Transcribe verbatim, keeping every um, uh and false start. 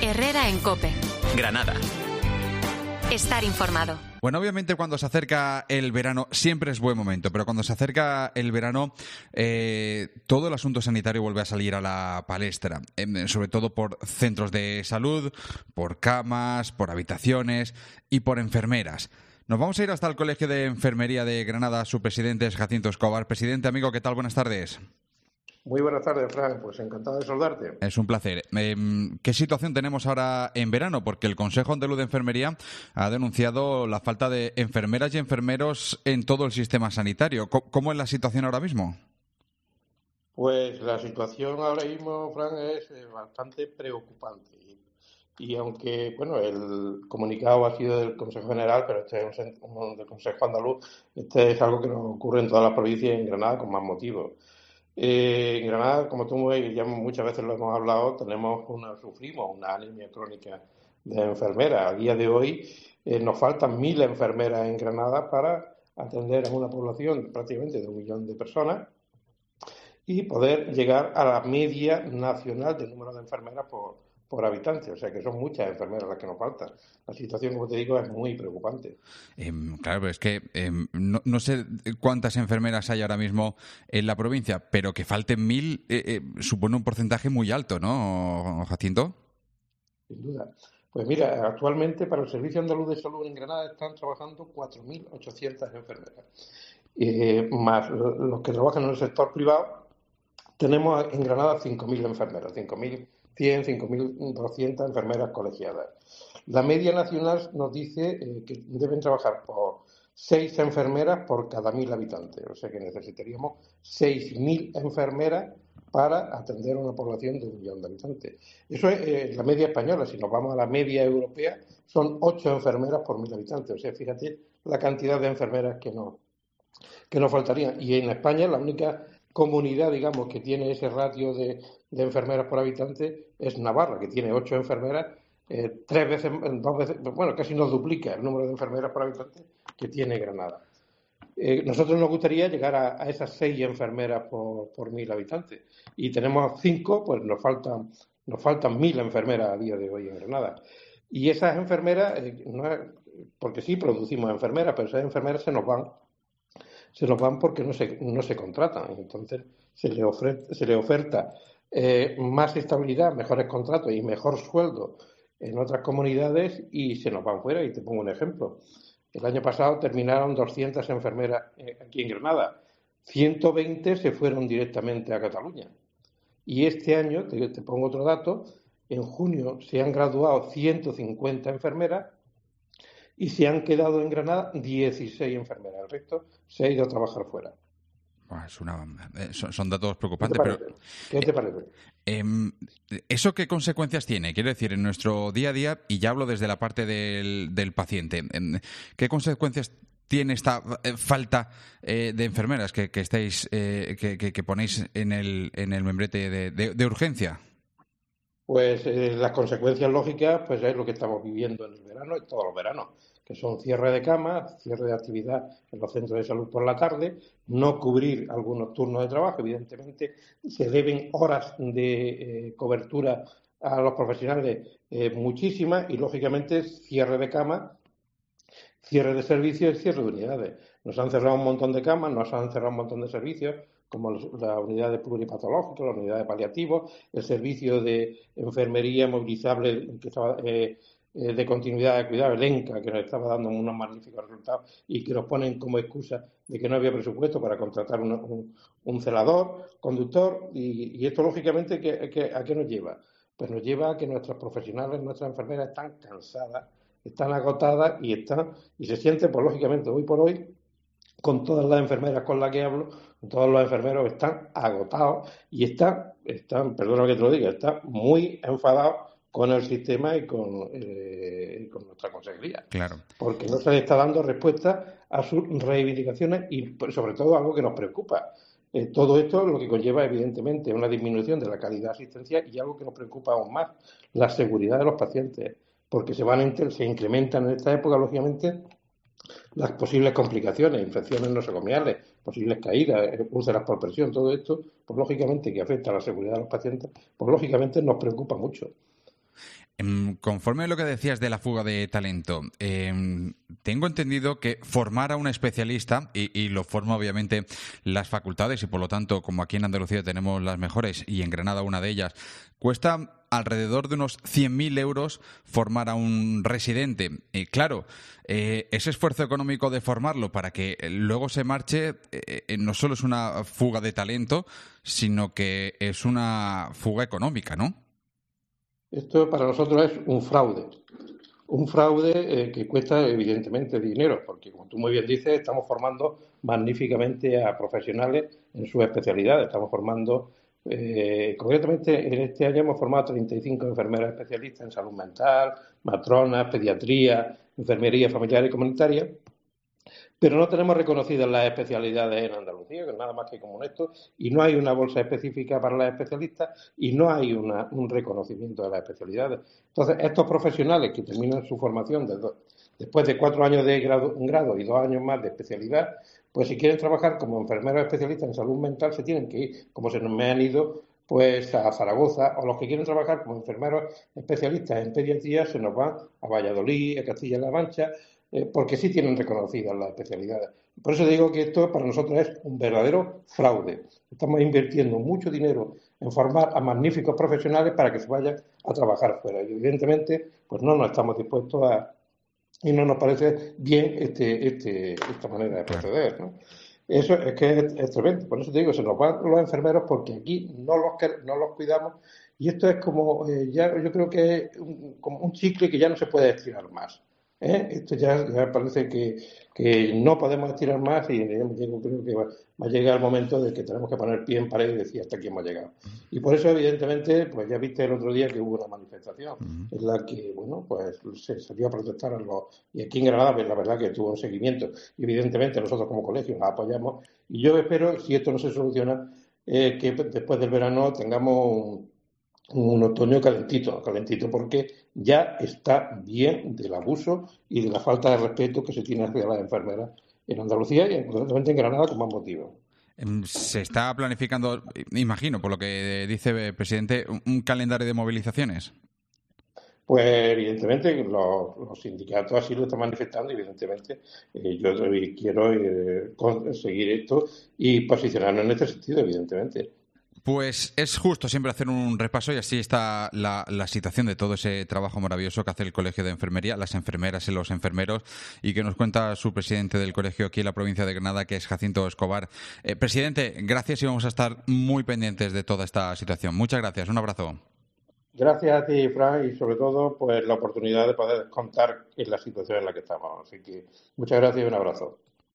Herrera en COPE. Granada. Estar informado. Bueno, obviamente cuando se acerca el verano siempre es buen momento, pero cuando se acerca el verano eh, todo el asunto sanitario vuelve a salir a la palestra, eh, sobre todo por centros de salud, por camas, por habitaciones y por enfermeras. Nos vamos a ir hasta el Colegio de Enfermería de Granada. Su presidente es Jacinto Escobar. Presidente, amigo, ¿qué tal? Buenas tardes. Muy buenas tardes, Fran. Pues encantado de saludarte. Es un placer. Eh, ¿Qué situación tenemos ahora en verano? Porque el Consejo Andaluz de Enfermería ha denunciado la falta de enfermeras y enfermeros en todo el sistema sanitario. ¿Cómo es la situación ahora mismo? Pues la situación ahora mismo, Fran, es bastante preocupante. Y aunque, bueno, el comunicado ha sido del Consejo General, pero este es un, del Consejo Andaluz, este es algo que nos ocurre en todas las provincias y en Granada con más motivos. Eh, en Granada, como tú ya muchas veces lo hemos hablado, tenemos una, sufrimos una anemia crónica de enfermeras. A día de hoy eh, nos faltan mil enfermeras en Granada para atender a una población prácticamente de un millón de personas y poder llegar a la media nacional del número de enfermeras por, por habitante. O sea que son muchas enfermeras las que nos faltan. La situación, como te digo, es muy preocupante. Eh, claro, pero es que eh, no, no sé cuántas enfermeras hay ahora mismo en la provincia, pero que falten mil eh, eh, supone un porcentaje muy alto, ¿no, Jacinto? Sin duda. Pues mira, actualmente para el Servicio Andaluz de Salud en Granada están trabajando cuatro mil ochocientas enfermeras. Eh, más los que trabajan en el sector privado, tenemos en Granada cinco mil enfermeras, cinco mil cien, cinco mil doscientas enfermeras colegiadas. La media nacional nos dice eh, que deben trabajar por seis enfermeras por cada mil habitantes. O sea que necesitaríamos seis mil enfermeras para atender a una población de un millón de habitantes. Eso es eh, la media española. Si nos vamos a la media europea, son ocho enfermeras por mil habitantes. O sea, fíjate la cantidad de enfermeras que nos, que nos faltarían. Y en España la única comunidad, digamos, que tiene ese ratio de, de enfermeras por habitante es Navarra, que tiene ocho enfermeras, eh, tres veces, dos veces, bueno, casi nos duplica el número de enfermeras por habitante que tiene Granada. Eh, nosotros nos gustaría llegar a, a esas seis enfermeras por, por mil habitantes y tenemos cinco, pues nos faltan nos faltan mil enfermeras a día de hoy en Granada. Y esas enfermeras, eh, no es, porque sí producimos enfermeras, pero esas enfermeras se nos van se nos van porque no se, no se contratan. Entonces se le ofrece, se le oferta eh, más estabilidad, mejores contratos y mejor sueldo en otras comunidades y se nos van fuera. Y te pongo un ejemplo. El año pasado terminaron doscientas enfermeras eh, aquí en Granada. ciento veinte se fueron directamente a Cataluña. Y este año, te, te pongo otro dato, en junio se han graduado ciento cincuenta enfermeras y se han quedado en Granada dieciséis enfermeras. El resto se ha ido a trabajar fuera. Es una, son, son datos preocupantes. ¿Qué te parece? Pero, ¿Qué te parece? Eh, eh, ¿Eso qué consecuencias tiene? Quiero decir, en nuestro día a día, y ya hablo desde la parte del, del paciente, ¿qué consecuencias tiene esta falta eh, de enfermeras que, que estáis, eh, que, que, que ponéis en el, en el membrete de, de, de urgencia? Pues eh, las consecuencias lógicas pues es lo que estamos viviendo en el verano y todos los veranos, que son cierre de camas, cierre de actividad en los centros de salud por la tarde, no cubrir algunos turnos de trabajo, evidentemente se deben horas de eh, cobertura a los profesionales eh, muchísimas y lógicamente cierre de camas, cierre de servicios y cierre de unidades. Nos han cerrado un montón de camas, nos han cerrado un montón de servicios, como la unidad de pluripatológicos, la unidad de paliativos, el servicio de enfermería movilizable que estaba, eh, eh, de continuidad de cuidado, el ENCA, que nos estaba dando unos magníficos resultados y que nos ponen como excusa de que no había presupuesto para contratar un, un, un celador, conductor, y, y esto lógicamente ¿qué, qué, ¿a qué nos lleva? Pues nos lleva a que nuestros profesionales, nuestras enfermeras están cansadas, están agotadas y están y se sienten, pues lógicamente, hoy por hoy, con todas las enfermeras con las que hablo, todos los enfermeros están agotados y están, están, perdona que te lo diga, están muy enfadados con el sistema y con, eh, con nuestra consejería. Claro. Porque no se le está dando respuesta a sus reivindicaciones y, sobre todo, algo que nos preocupa. Eh, todo esto lo que conlleva, evidentemente, una disminución de la calidad asistencial y algo que nos preocupa aún más, la seguridad de los pacientes. Porque se van a, se incrementan en esta época, lógicamente, las posibles complicaciones, infecciones nosocomiales, posibles caídas, úlceras por presión, todo esto, pues lógicamente que afecta a la seguridad de los pacientes, pues lógicamente nos preocupa mucho. Conforme a lo que decías de la fuga de talento, eh, tengo entendido que formar a un especialista, y, y lo forma obviamente las facultades, y por lo tanto, como aquí en Andalucía tenemos las mejores, y en Granada una de ellas, cuesta alrededor de unos cien mil euros formar a un residente. Y claro, eh, ese esfuerzo económico de formarlo para que luego se marche eh, no solo es una fuga de talento, sino que es una fuga económica, ¿no? Esto para nosotros es un fraude, un fraude eh, que cuesta evidentemente dinero, porque como tú muy bien dices, estamos formando magníficamente a profesionales en sus especialidades. Estamos formando, eh, concretamente en este año hemos formado treinta y cinco enfermeras especialistas en salud mental, matronas, pediatría, enfermería familiar y comunitaria. Pero no tenemos reconocidas las especialidades en Andalucía, que es nada más que como esto, y no hay una bolsa específica para las especialistas y no hay una, un reconocimiento de las especialidades. Entonces, estos profesionales que terminan su formación de do, después de cuatro años de grado, un grado y dos años más de especialidad, pues si quieren trabajar como enfermeros especialistas en salud mental se tienen que ir, como se nos me han ido pues a Zaragoza, o los que quieren trabajar como enfermeros especialistas en pediatría se nos van a Valladolid, a Castilla-La Mancha, Eh, porque sí tienen reconocidas las especialidades. Por eso digo que esto para nosotros es un verdadero fraude. Estamos invirtiendo mucho dinero en formar a magníficos profesionales para que se vayan a trabajar fuera. Y evidentemente, pues no nos estamos dispuestos a, y no nos parece bien este, este, esta manera de proceder, ¿no? Eso es que es, es tremendo. Por eso te digo, se nos van los enfermeros porque aquí no los, no los cuidamos. Y esto es como, eh, ya yo creo que es un, como un chicle que ya no se puede estirar más. ¿Eh? Esto ya, ya parece que, que no podemos estirar más y yo creo que va, va a llegar el momento de que tenemos que poner pie en pared y decir hasta aquí hemos llegado. Y por eso, evidentemente, pues ya viste el otro día que hubo una manifestación uh-huh. en la que, bueno, pues se salió a protestar a los... Y aquí en Granada, pues la verdad que tuvo un seguimiento. Y evidentemente nosotros como colegio la apoyamos. Y yo espero, si esto no se soluciona, eh, que después del verano tengamos un... un otoño calentito, calentito porque ya está bien del abuso y de la falta de respeto que se tiene hacia las enfermeras en Andalucía y concretamente en Granada con más motivo. Se está planificando, imagino, por lo que dice el presidente, un calendario de movilizaciones. Pues evidentemente los, los sindicatos así lo están manifestando y evidentemente eh, yo quiero eh, conseguir esto y posicionarnos en este sentido, evidentemente. Pues es justo siempre hacer un repaso y así está la, la situación de todo ese trabajo maravilloso que hace el Colegio de Enfermería, las enfermeras y los enfermeros, y que nos cuenta su presidente del colegio aquí en la provincia de Granada, que es Jacinto Escobar. Eh, presidente, gracias y vamos a estar muy pendientes de toda esta situación. Muchas gracias, un abrazo. Gracias a ti, Fran, y sobre todo pues la oportunidad de poder contar en la situación en la que estamos. Así que muchas gracias y un abrazo.